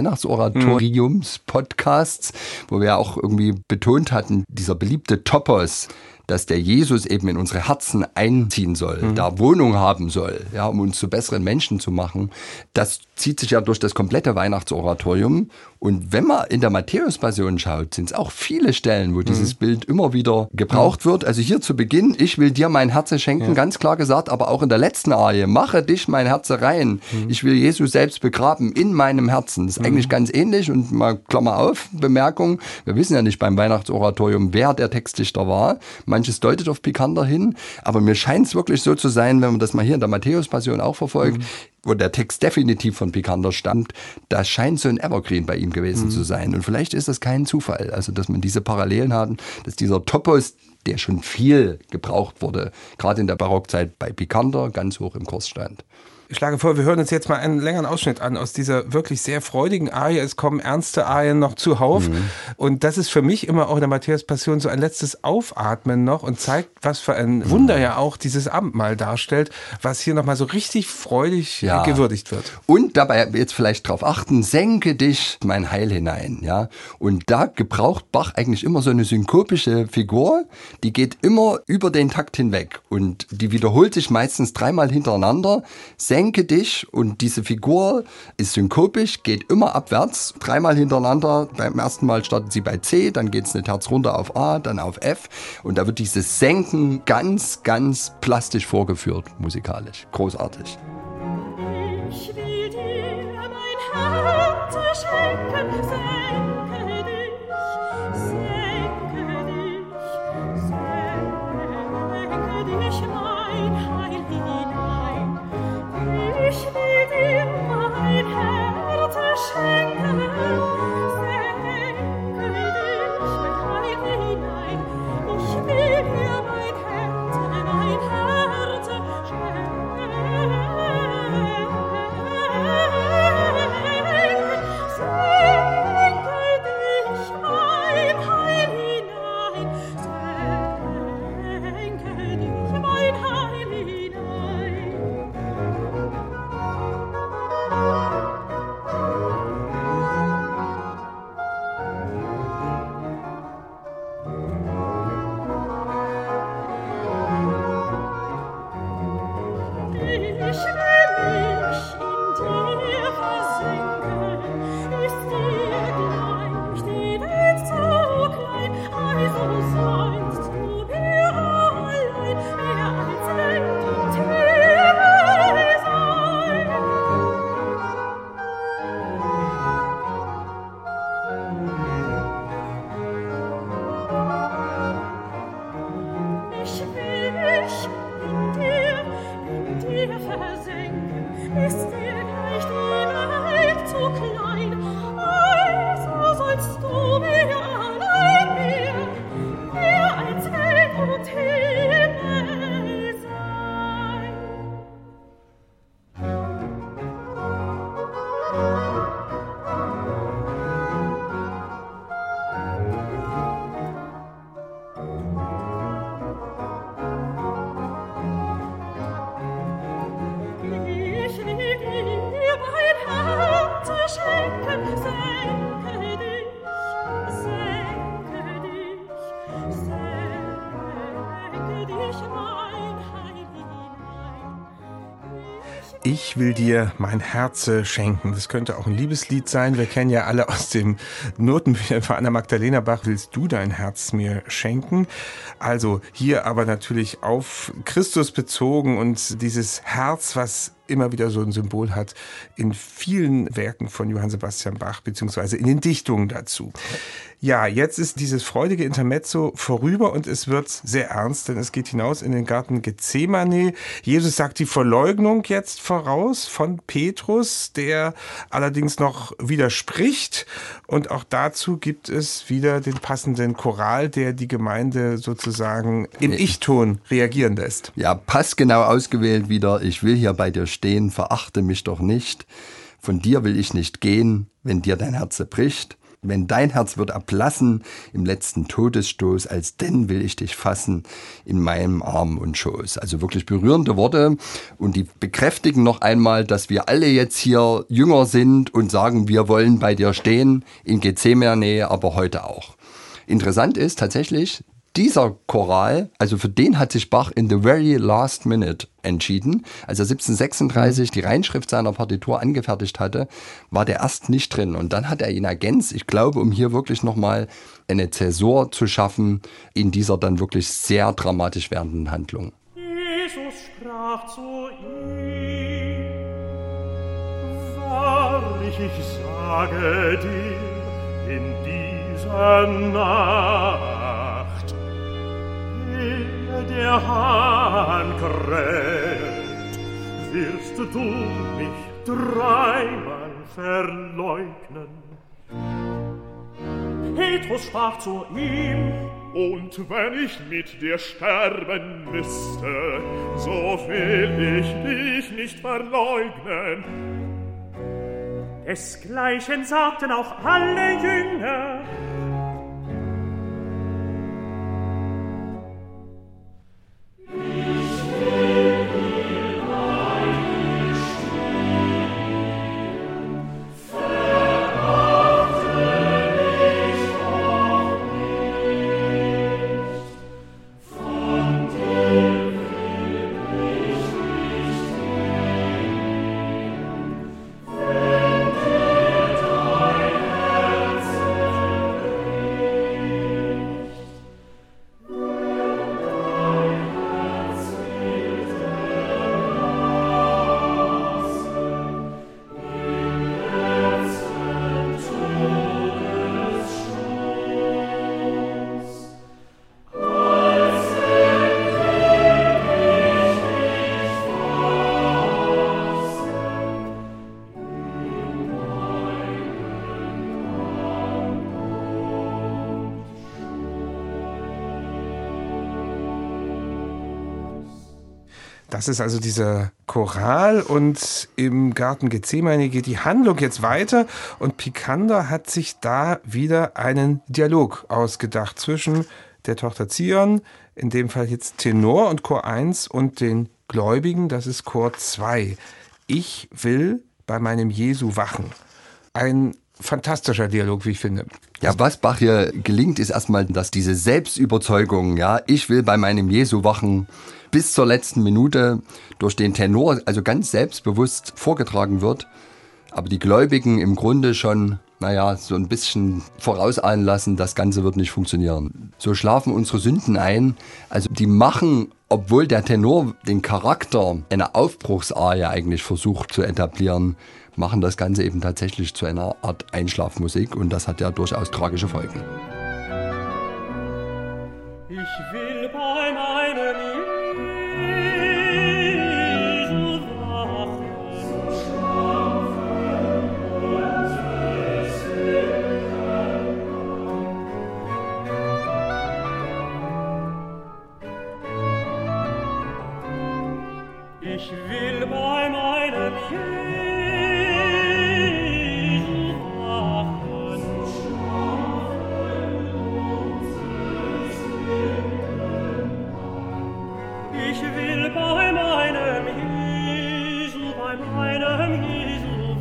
Weihnachtsoratoriums-Podcasts, wo wir ja auch irgendwie betont hatten, dieser beliebte Topos, dass der Jesus eben in unsere Herzen einziehen soll, mhm. da Wohnung haben soll, ja, um uns zu besseren Menschen zu machen. Das zieht sich ja durch das komplette Weihnachtsoratorium. Und wenn man in der Matthäus-Passion schaut, sind es auch viele Stellen, wo dieses mhm. Bild immer wieder gebraucht mhm. wird. Also hier zu Beginn, ich will dir mein Herz schenken, ja. ganz klar gesagt, aber auch in der letzten Arie, mache dich mein Herz rein. Mhm. Ich will Jesus selbst begraben in meinem Herzen. Das ist mhm. eigentlich ganz ähnlich und mal Klammer auf, Bemerkung, wir wissen ja nicht beim Weihnachtsoratorium, wer der Textdichter war. Manches deutet auf Picander hin, aber mir scheint es wirklich so zu sein, wenn man das mal hier in der Matthäus-Passion auch verfolgt, mhm. wo der Text definitiv von Picander stammt, da scheint so ein Evergreen bei ihm gewesen mhm. zu sein. Und vielleicht ist das kein Zufall, also dass man diese Parallelen haben, dass dieser Topos, der schon viel gebraucht wurde, gerade in der Barockzeit bei Picander, ganz hoch im Kurs stand. Ich schlage vor, wir hören uns jetzt mal einen längeren Ausschnitt an aus dieser wirklich sehr freudigen Arie. Es kommen ernste Arien noch zuhauf. Mhm. Und das ist für mich immer auch in der Matthäus-Passion so ein letztes Aufatmen noch und zeigt, was für ein Wunder ja auch dieses Abendmahl darstellt, was hier nochmal so richtig freudig ja. gewürdigt wird. Und dabei jetzt vielleicht drauf achten, senke dich mein Heil hinein. Ja? Und da gebraucht Bach eigentlich immer so eine synkopische Figur, die geht immer über den Takt hinweg und die wiederholt sich meistens dreimal hintereinander. Senke senke dich, und diese Figur ist synkopisch, geht immer abwärts, dreimal hintereinander. Beim ersten Mal startet sie bei C, dann geht es eine Terz runter auf A, dann auf F, und da wird dieses Senken ganz, ganz plastisch vorgeführt, musikalisch. Großartig. Ich will dir mein Herz schenken, senke dich, senke dich, senke dich, mein Heil hinein. Ich will dir mein Herz schenken, senke dich, mein Heil hinein. Ich will dir mein Herz, mein Herz schenken. Ich will dir mein Herze schenken. Das könnte auch ein Liebeslied sein. Wir kennen ja alle aus dem Notenbüchern von Anna Magdalena Bach, willst du dein Herz mir schenken? Also hier aber natürlich auf Christus bezogen und dieses Herz, was immer wieder so ein Symbol hat in vielen Werken von Johann Sebastian Bach, beziehungsweise in den Dichtungen dazu. Ja, jetzt ist dieses freudige Intermezzo vorüber und es wird sehr ernst, denn es geht hinaus in den Garten Gethsemane. Jesus sagt die Verleugnung jetzt voraus von Petrus, der allerdings noch widerspricht. Und auch dazu gibt es wieder den passenden Choral, der die Gemeinde sozusagen im Ich-Ton reagieren lässt. Ja, passgenau ausgewählt wieder. Ich will hier bei dir stehen, verachte mich doch nicht. Von dir will ich nicht gehen, wenn dir dein Herz bricht. Wenn dein Herz wird ablassen im letzten Todesstoß, als denn will ich dich fassen in meinem Arm und Schoß. Also wirklich berührende Worte und die bekräftigen noch einmal, dass wir alle jetzt hier Jünger sind und sagen, wir wollen bei dir stehen, in Gethsemane, aber heute auch. Interessant ist tatsächlich, dieser Choral, also für den hat sich Bach in the very last minute entschieden. Als er siebzehnhundertsechsunddreißig die Reinschrift seiner Partitur angefertigt hatte, war der erst nicht drin. Und dann hat er ihn ergänzt, ich glaube, um hier wirklich nochmal eine Zäsur zu schaffen in dieser dann wirklich sehr dramatisch werdenden Handlung. Jesus sprach zu ihm, wahrlich, ich sage dir, in dieser Nacht, ehe der Hahn kräht, wirst du mich dreimal verleugnen. Petrus sprach zu ihm, und wenn ich mit dir sterben müsste, so will ich dich nicht verleugnen. Desgleichen sagten auch alle Jünger. Das ist also dieser Choral und im Garten Gethsemane geht die Handlung jetzt weiter und Picander hat sich da wieder einen Dialog ausgedacht zwischen der Tochter Zion, in dem Fall jetzt Tenor und Chor eins und den Gläubigen, das ist Chor zwei. Ich will bei meinem Jesu wachen. Ein fantastischer Dialog, wie ich finde. Ja, was Bach hier gelingt, ist erstmal, dass diese Selbstüberzeugung, ja, ich will bei meinem Jesu wachen, bis zur letzten Minute durch den Tenor, also ganz selbstbewusst vorgetragen wird, aber die Gläubigen im Grunde schon, naja, so ein bisschen vorausahnen lassen, das Ganze wird nicht funktionieren. So schlafen unsere Sünden ein, also die machen, obwohl der Tenor den Charakter einer Aufbruchsarie eigentlich versucht zu etablieren, machen das Ganze eben tatsächlich zu einer Art Einschlafmusik und das hat ja durchaus tragische Folgen. Ich will bei meinem Jesu wachen, ich will bei meinem Jesu Ich will bei meinem Jesu, bei meinem Jesu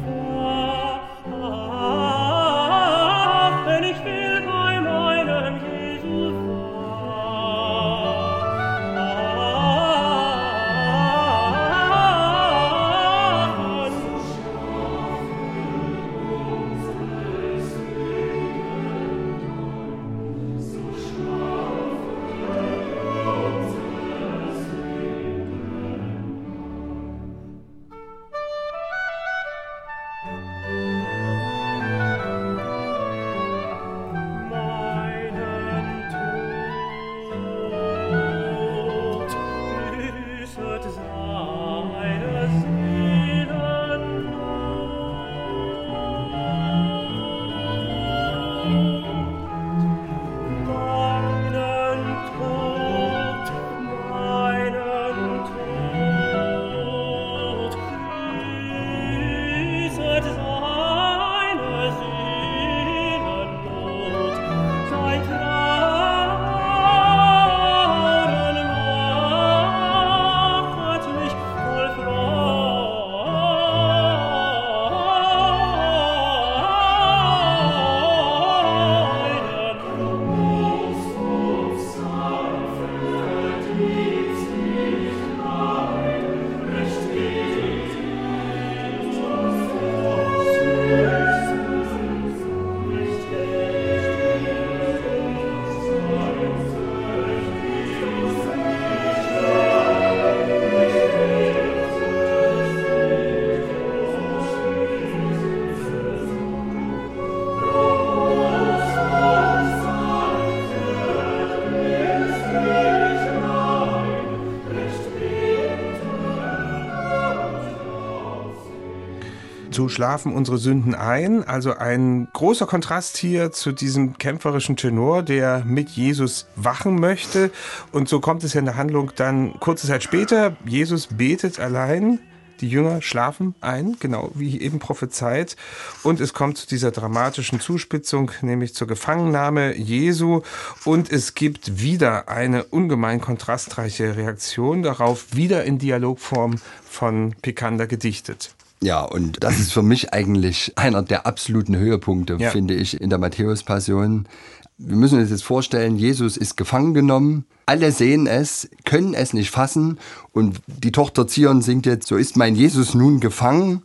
wachen. Ich will bei meinem Jesu So schlafen unsere Sünden ein. Also ein großer Kontrast hier zu diesem kämpferischen Tenor, der mit Jesus wachen möchte. Und so kommt es ja in der Handlung dann kurze Zeit später. Jesus betet allein. Die Jünger schlafen ein, genau wie eben prophezeit. Und es kommt zu dieser dramatischen Zuspitzung, nämlich zur Gefangennahme Jesu. Und es gibt wieder eine ungemein kontrastreiche Reaktion darauf, wieder in Dialogform von Picander gedichtet. Ja, und das ist für mich eigentlich einer der absoluten Höhepunkte, ja. finde ich, in der Matthäus-Passion. Wir müssen uns jetzt vorstellen, Jesus ist gefangen genommen. Alle sehen es, können es nicht fassen. Und die Tochter Zion singt jetzt, so ist mein Jesus nun gefangen.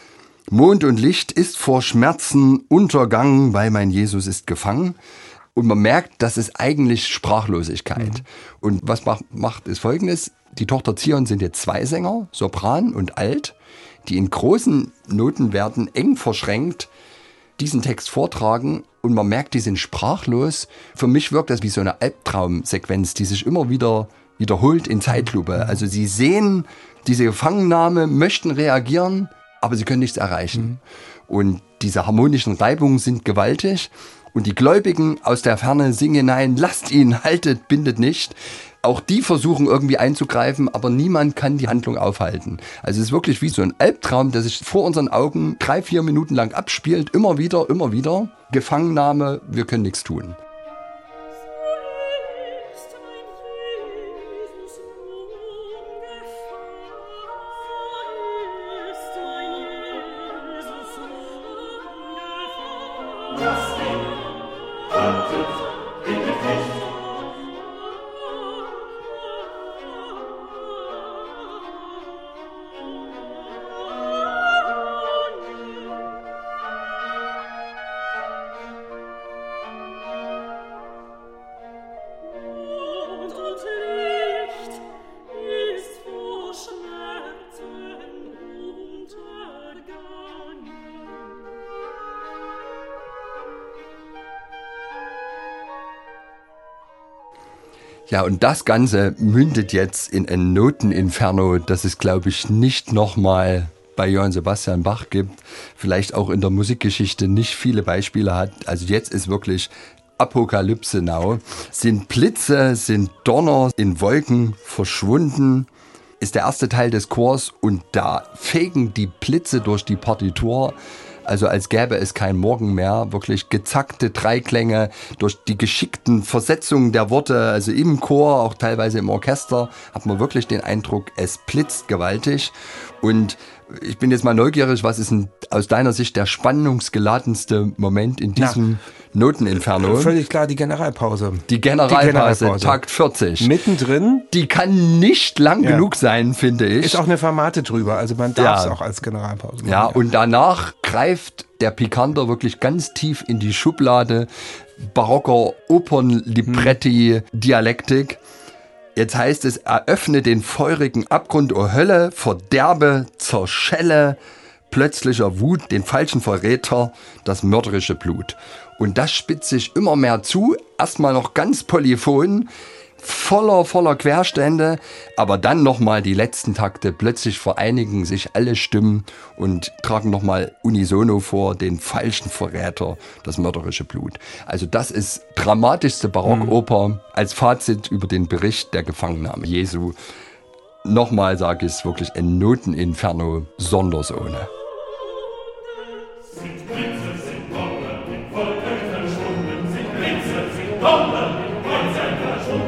Mond und Licht ist vor Schmerzen untergangen, weil mein Jesus ist gefangen. Und man merkt, das ist eigentlich Sprachlosigkeit. Mhm. Und was macht, ist Folgendes. Die Tochter Zion sind jetzt zwei Sänger, Sopran und Alt, die in großen Notenwerten eng verschränkt diesen Text vortragen und man merkt, die sind sprachlos. Für mich wirkt das wie so eine Albtraumsequenz, die sich immer wieder wiederholt in Zeitlupe. Also sie sehen diese Gefangennahme, möchten reagieren, aber sie können nichts erreichen. Mhm. Und diese harmonischen Reibungen sind gewaltig und die Gläubigen aus der Ferne singen hinein, lasst ihn, haltet, bindet nicht. Auch die versuchen irgendwie einzugreifen, aber niemand kann die Handlung aufhalten. Also es ist wirklich wie so ein Albtraum, der sich vor unseren Augen drei, vier Minuten lang abspielt. Immer wieder, immer wieder. Gefangennahme, wir können nichts tun. Ja, und das Ganze mündet jetzt in ein Noteninferno, das es, glaube ich, nicht nochmal bei Johann Sebastian Bach gibt. Vielleicht auch in der Musikgeschichte nicht viele Beispiele hat. Also jetzt ist wirklich Apokalypse now. Sind Blitze, sind Donner in Wolken verschwunden. Ist der erste Teil des Chors und da fegen die Blitze durch die Partitur. Also als gäbe es kein Morgen mehr, wirklich gezackte Dreiklänge durch die geschickten Versetzungen der Worte, also im Chor, auch teilweise im Orchester, hat man wirklich den Eindruck, es blitzt gewaltig. Und ich bin jetzt mal neugierig, was ist denn aus deiner Sicht der spannungsgeladenste Moment in diesem Na, Noteninferno? Völlig klar, die Generalpause. Die Generalpause, die Generalpause. Takt vierzig. Mittendrin. Die kann nicht lang ja. genug sein, finde ich. Ist auch eine Formate drüber, also man darf es ja. auch als Generalpause machen. Ja, und danach greift der Pikanter wirklich ganz tief in die Schublade barocker Opernlibretti-Dialektik. Jetzt heißt es, eröffne den feurigen Abgrund, o Hölle, verderbe, zerschelle, plötzlicher Wut, den falschen Verräter, das mörderische Blut. Und das spitzt sich immer mehr zu, erstmal noch ganz polyphon, voller, voller Querstände, aber dann nochmal die letzten Takte, plötzlich vereinigen sich alle Stimmen und tragen nochmal unisono vor, den falschen Verräter, das mörderische Blut. Also das ist dramatischste Barockoper mhm. als Fazit über den Bericht der Gefangennahme Jesu. Nochmal sage ich es, wirklich ein Noteninferno sondersohne. Sind Blitze, sind Donner, in Wolken verschwunden, sind Blitze, sind Donner, in Wolken verschwunden.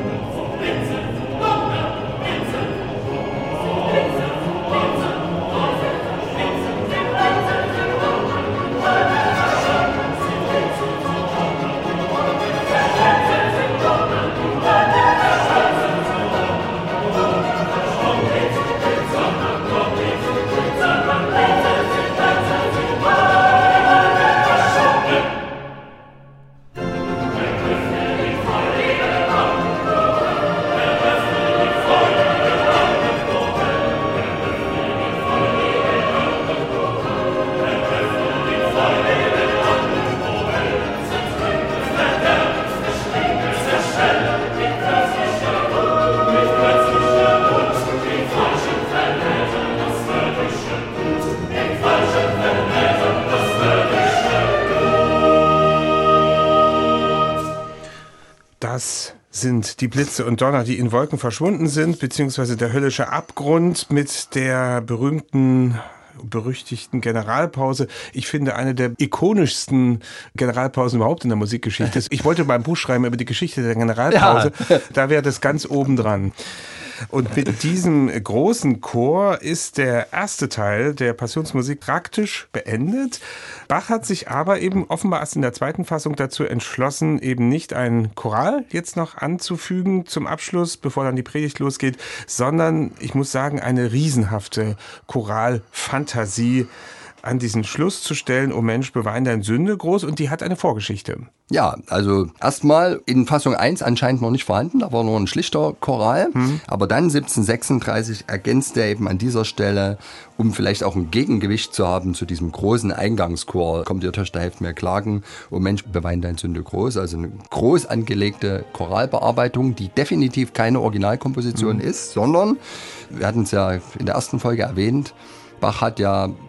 Das sind die Blitze und Donner, die in Wolken verschwunden sind, beziehungsweise der höllische Abgrund mit der berühmten, berüchtigten Generalpause. Ich finde, eine der ikonischsten Generalpausen überhaupt in der Musikgeschichte. Ich wollte mal ein Buch schreiben über die Geschichte der Generalpause. Ja. Da wäre das ganz oben dran. Und mit diesem großen Chor ist der erste Teil der Passionsmusik praktisch beendet. Bach hat sich aber eben offenbar erst in der zweiten Fassung dazu entschlossen, eben nicht ein Choral jetzt noch anzufügen zum Abschluss, bevor dann die Predigt losgeht, sondern, ich muss sagen, eine riesenhafte Choralfantasie an diesen Schluss zu stellen, oh Mensch, bewein dein Sünde groß, und die hat eine Vorgeschichte. Ja, also erstmal in Fassung eins anscheinend noch nicht vorhanden, da war nur ein schlichter Choral, mhm. aber dann siebzehnhundertsechsunddreißig ergänzt er eben an dieser Stelle, um vielleicht auch ein Gegengewicht zu haben zu diesem großen Eingangschor, kommt ihr Töchter, helft mir klagen, oh Mensch, bewein dein Sünde groß, also eine groß angelegte Choralbearbeitung, die definitiv keine Originalkomposition mhm. ist, sondern, wir hatten es ja in der ersten Folge erwähnt, Bach hat ja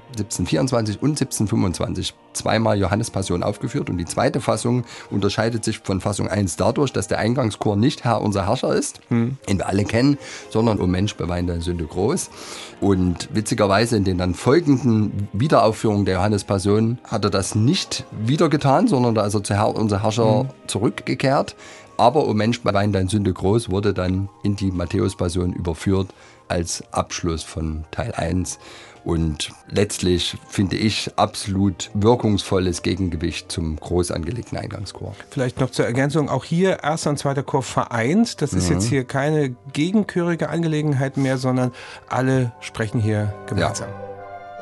siebzehnhundertvierundzwanzig und siebzehnhundertfünfundzwanzig zweimal Johannespassion aufgeführt. Und die zweite Fassung unterscheidet sich von Fassung eins dadurch, dass der Eingangschor nicht Herr unser Herrscher ist, hm. den wir alle kennen, sondern O Mensch, bewein deine Sünde groß. Und witzigerweise in den dann folgenden Wiederaufführungen der Johannespassion hat er das nicht wieder getan, sondern da ist er zu Herr unser Herrscher hm. zurückgekehrt. Aber O Mensch, bewein deine Sünde groß wurde dann in die Matthäuspassion überführt als Abschluss von Teil eins. Und letztlich finde ich absolut wirkungsvolles Gegengewicht zum groß angelegten Eingangschor. Vielleicht noch zur Ergänzung, auch hier erster und zweiter Chor vereint. Das ist mhm. jetzt hier keine gegenchörige Angelegenheit mehr, sondern alle sprechen hier gemeinsam. Ja.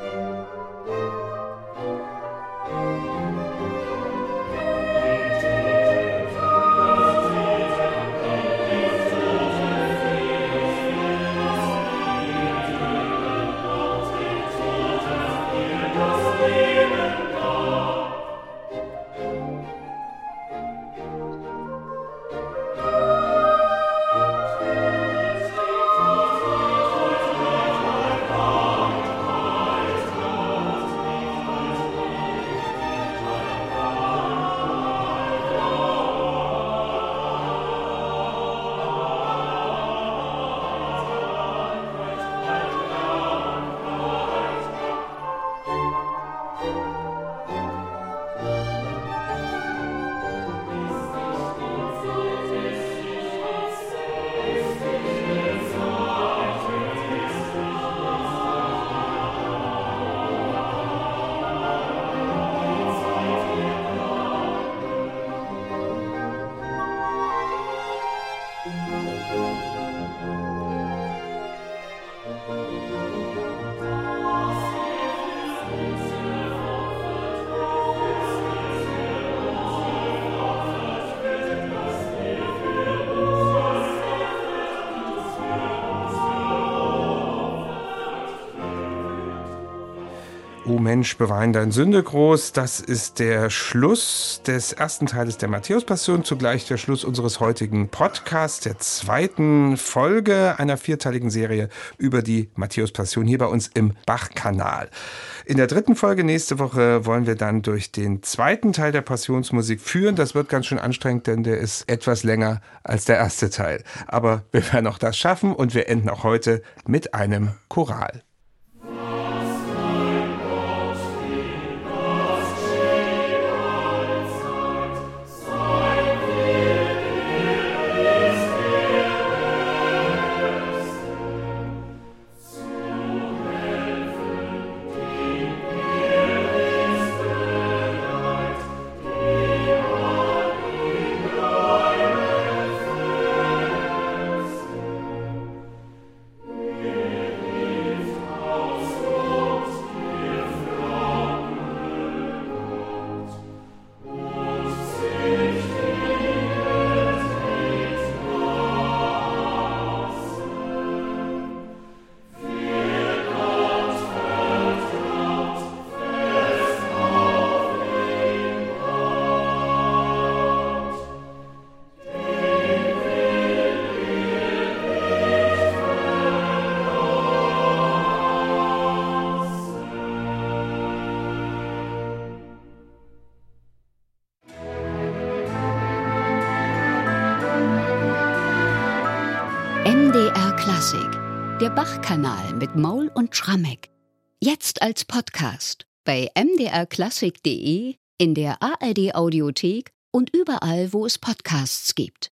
O Mensch, bewein deine Sünde groß. Das ist der Schluss des ersten Teiles der Matthäuspassion, zugleich der Schluss unseres heutigen Podcasts, der zweiten Folge einer vierteiligen Serie über die Matthäuspassion hier bei uns im Bach-Kanal. In der dritten Folge nächste Woche wollen wir dann durch den zweiten Teil der Passionsmusik führen. Das wird ganz schön anstrengend, denn der ist etwas länger als der erste Teil. Aber wir werden auch das schaffen und wir enden auch heute mit einem Choral. M D R Klassik, der Bach-Kanal mit Maul und Schrammeck. Jetzt als Podcast bei m d r klassik punkt d e, in der A R D Audiothek und überall, wo es Podcasts gibt.